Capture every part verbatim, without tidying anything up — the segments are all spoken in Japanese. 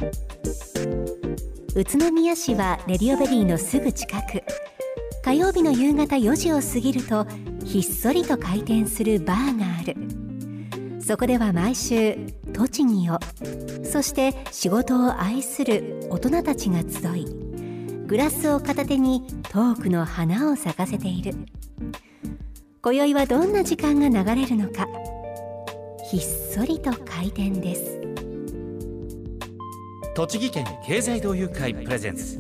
宇都宮市はレディオベリーのすぐ近く。火曜日の夕方よじを過ぎるとひっそりと開店するバーがある。そこでは毎週栃木を、そして仕事を愛する大人たちが集い、グラスを片手にトークの花を咲かせている。今宵はどんな時間が流れるのか。ひっそりと開店です。 栃木県経済同友会プレゼンツ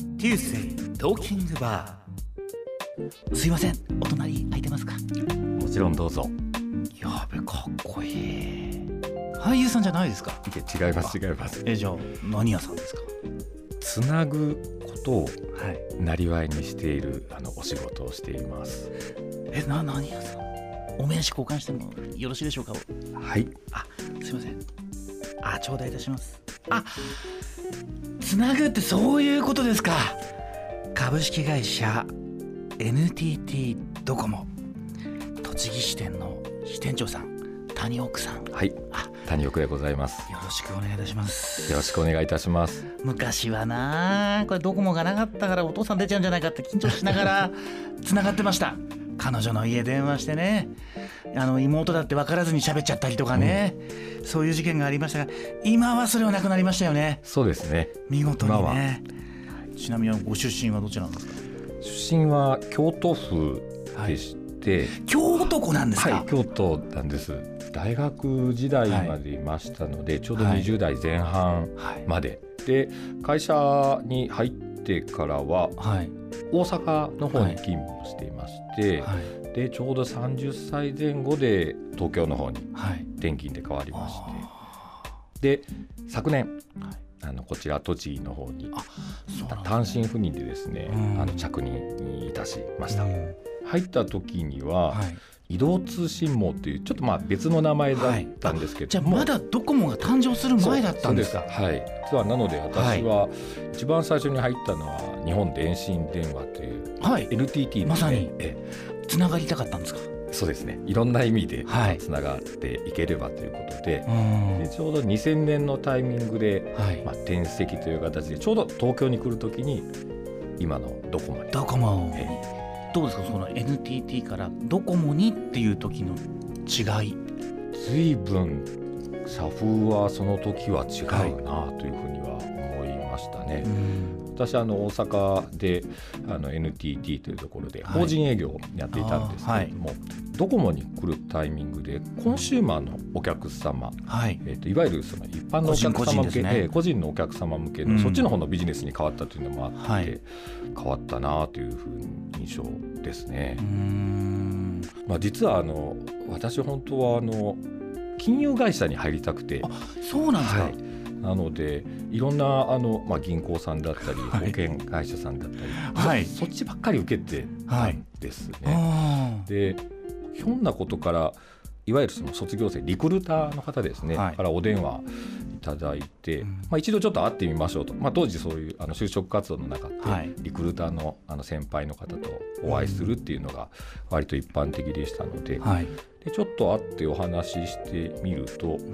Tuesday トーキングバー。すいません、お隣空いてますか？ もちろんどうぞ。 やべ、かっこいい。俳優さんじゃないですか？ いや違います違います。 えじゃあ何屋さんですか？ つなぐことをなりわいにしている、あのお仕事をしています。 えな何屋さん？お名刺交換してもよろしいでしょうか？ はい。 あ、すいません。あ、頂戴いたします。あ、つなぐってそういうことですか。株式会社 エヌティーティー ドコモ栃木支店の支店長さん、谷奥さん。 はい、谷奥でございます。 よろしくお願いいたします。 よろしくお願いいたします。 昔はな、これドコモがなかったからお父さん出ちゃうんじゃないかって緊張しながらつながってました。彼女の家電話してね、あの妹だって分からずに喋っちゃったりとかね、うん、そういう事件がありましたが、今はそれはなくなりましたよね。 そうですね、 見事にね。ちなみにご出身はどちらなんですか？ 出身は京都府でして、はい、 京都子なんですか？ はい、京都なんです。大学時代までいましたので、はい、ちょうどにじゅう代前半まで、はい、で会社に入ってからは、はい、大阪の方に勤務をしていまして、はい、でちょうどさんじゅっさいぜん後で東京の方に転勤で変わりまして、はい、で昨年、はい、あのこちら栃木の方に単身赴任でですね、あの着任いたしました。入った時には、はい、移動通信網というちょっとまあ別の名前だったんですけども、 はい、じゃあまだドコモが誕生する前だったんですか？ そうです、はい、実はなので私は一番最初に入ったのは日本電信電話という、はい、エヌティーティー ですね。 まさにつながりたかったんですか？ そうですね、いろんな意味でつながっていければということで、はい、でちょうどにせんねんのタイミングで、はい、まあ、転籍という形でちょうど東京に来るときに今のドコモにドコモ、えー、どうですか、その エヌティーティー からドコモにっていう時の違い。 随分社風はその時は違うなというふうには思いましたね。はい、私あの大阪であの エヌティーティー というところで法人営業をやっていたんですけれども、はい、ドコモに来るタイミングでコンシューマーのお客様、はい、えー、といわゆるその一般のお客様向けで個人のお客様向けの、うん、そっちの方のビジネスに変わったというのもあって、はい、変わったなというふうに印象ですね。うーん、まあ、実はあの私本当はあの金融会社に入りたくて。 あ、そうなんですか？ はい、なのでいろんなあの、まあ、銀行さんだったり、はい、保険会社さんだったり、はい、そ, そっちばっかり受けてたんですね。はい、でひょんなことからいわゆるその卒業生リクルーターの方ですね、はい、からお電話いただいて、うん、まあ、一度ちょっと会ってみましょうと、まあ、当時そういうあの就職活動の中で、はい、リクルーター の, あの先輩の方とお会いするっていうのが割と一般的でしたので、はい、でちょっと会ってお話ししてみると、うん、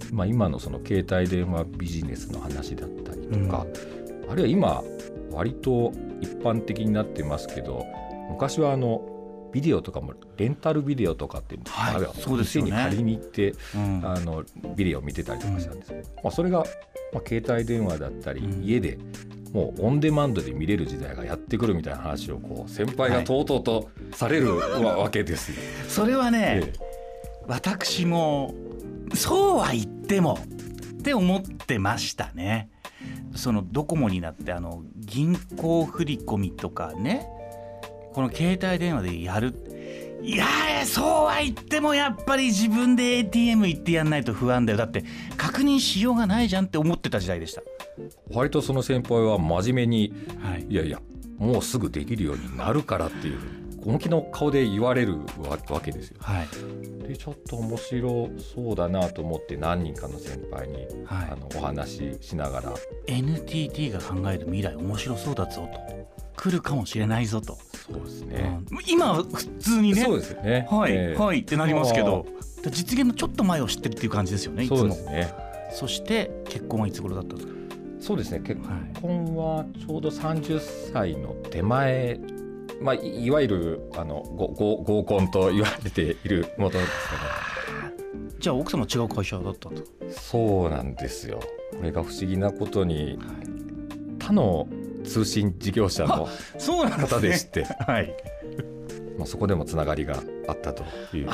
まあ、今のその携帯電話ビジネスの話だったりとか、うん、あるいは今割と一般的になってますけど、昔はあのビデオとかもレンタルビデオとかって、はい、そうですよね、店に借りに行って、うん、あのビデオを見てたりとかしたんですけど、うん、まあ、それが、まあ、携帯電話だったり、うん、家でもうオンデマンドで見れる時代がやってくるみたいな話をこう先輩がとうとうとされる、はい、わけですよ。 それはね、ええ、私もそうは言ってもって思ってましたね。そのドコモになってあの銀行振り込みとかね、この携帯電話でやる、いやそうは言ってもやっぱり自分で エーティーエム 行ってやんないと不安だよ、だって確認しようがないじゃんって思ってた時代でした。 割とその先輩は真面目に、はい、いやいやもうすぐできるようになるからっていう本気の顔で言われるわけですよ。はい、でちょっと面白そうだなと思って何人かの先輩に、はい、あのお話ししながらエヌティーティー が考える未来面白そうだぞと、来るかもしれないぞと。 そうですね、 うん、今は普通にね、 そうですよね、 はい、 えー、 はいってなりますけど、実現のちょっと前を知ってるっていう感じですよね。いつもそうですね。 そして結婚はいつ頃だったんですか？ そうですね、結婚はちょうどさんじゅっさいの手前、まあ、い, いわゆるあのごご合コンと言われているものですかね。 じゃあ奥様は違う会社だったんですか？ そうなんですよ。これが不思議なことに、他の通信事業者の方でして、ね、はい、まあ、そこでもつながりがあったということですね。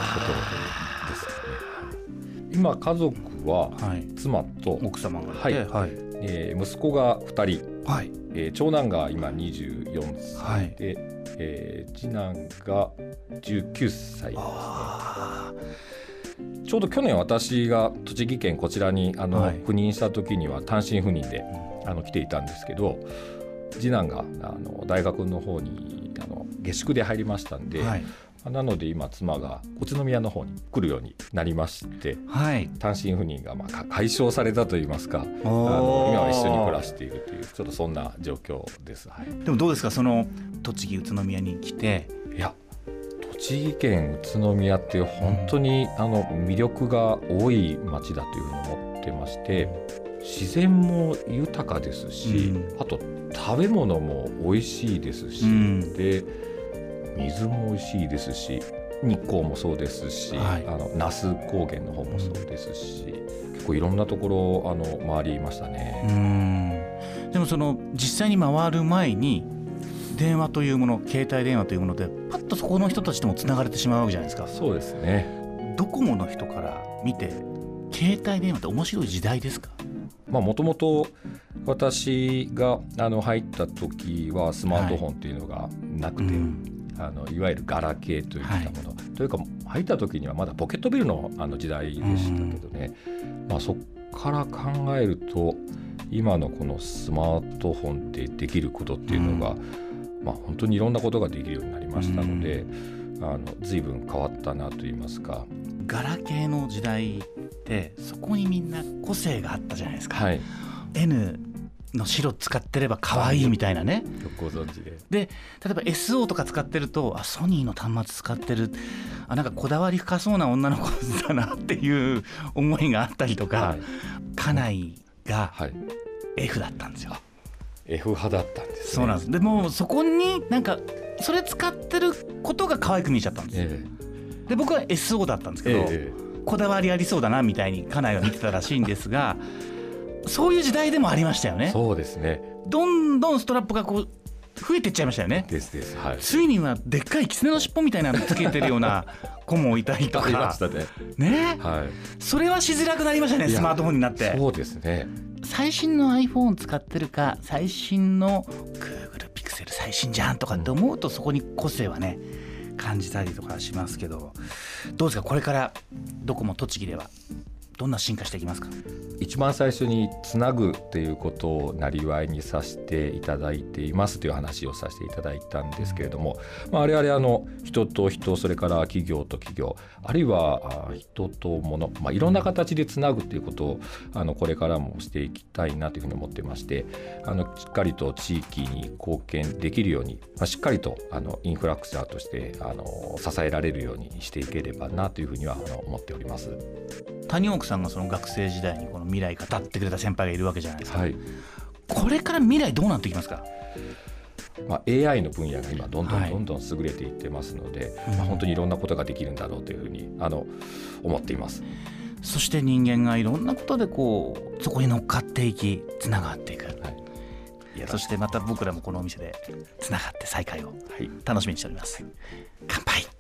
今家族は妻と、はい、 奥様がいて、 はい、えー、息子がふたり、はい、えー、長男が今にじゅうよんさいで、はい、えー、次男がじゅうきゅうさいですね。ちょうど去年私が栃木県こちらにあの、はい、赴任した時には単身赴任で、うん、あの来ていたんですけど、次男があの大学の方にあの下宿で入りましたんで、はい、なので今妻が宇都宮の方に来るようになりまして、はい、単身赴任がまあ解消されたといいますか、あの今は一緒に暮らしているというちょっとそんな状況です、はい。 でもどうですか、その栃木宇都宮に来て。 いや、栃木県宇都宮っていう本当にあの魅力が多い町だというふうに思ってまして、自然も豊かですし、うん、あと食べ物も美味しいですし、うん、で水も美味しいですし、日光もそうですし、はい、あの那須高原の方もそうですし、うん、結構いろんなところあの回りましたね。 うん、でもその実際に回る前に電話というもの、携帯電話というものでパッとそこの人たちともつながれてしまうわけじゃないですか。 そうですね。 ドコモの人から見て携帯電話って面白い時代ですか？ もともと私があの入った時はスマートフォンというのがなくて、はい、うん、あのいわゆるガラケーといったもの、はい、というか入った時にはまだポケットビル の, あの時代でしたけどね、うん、まあ、そこから考えると今のこのスマートフォンでできることっていうのが、うん、まあ、本当にいろんなことができるようになりましたので、うん、あの随分変わったなといいますか。 ガラケーの時代ってそこにみんな個性があったじゃないですか、はい、N の白使ってれば可愛いみたいなね、 よくご存知で。 で例えば エスオー とか使ってると、あ、ソニーの端末使ってる、あ、なんかこだわり深そうな女の子だなっていう思いがあったりとか、はい、家内が F だったんですよ、はい、 F 派だったんですね。 そうなんです。でもそこになんかそれ使ってることが可愛く見えちゃったんですよ、えー、で僕は エスオー だったんですけど、えー、こだわりありそうだなみたいに家内は見てたらしいんですがそういう時代でもありましたよね。 そうですね。 どんどんストラップがこう増えていっちゃいましたよね。 ですです、はい、 ついにはでっかい狐の尻尾みたいなのつけてるような子もいたりとかありましたね。 ね、 はい、 それはしづらくなりましたね、スマートフォンになって。 そうですね。 最新の iPhone 使ってるか、最新の Google Pixel 最新じゃんとかって思うと、そこに個性はね感じたりとかしますけど、どうですか、これからドコモ栃木ではどんな進化していきますか？ 一番最初につなぐっていうことをなりわいにさせていただいていますという話をさせていただいたんですけれども、まあ、我々あの人と人、それから企業と企業、あるいは人と物、まあ、いろんな形でつなぐということをあのこれからもしていきたいなというふうに思ってまして、あのしっかりと地域に貢献できるように、まあ、しっかりとあのインフラクチャーとしてあの支えられるようにしていければなというふうにはあの思っております。 谷奥さんがその学生時代にこの未来語ってくれた先輩がいるわけじゃないですか、 はい、 これから未来どうなっていきますか？ まあ、エーアイ の分野が今どんどんどんどん優れていってますので、はい、まあ、本当にいろんなことができるんだろうというふうにあの思っています。 そして人間がいろんなことでこうそこに乗っかっていきつながっていく、はい、そしてまた僕らもこのお店でつながって再会を楽しみにしております、はい、乾杯。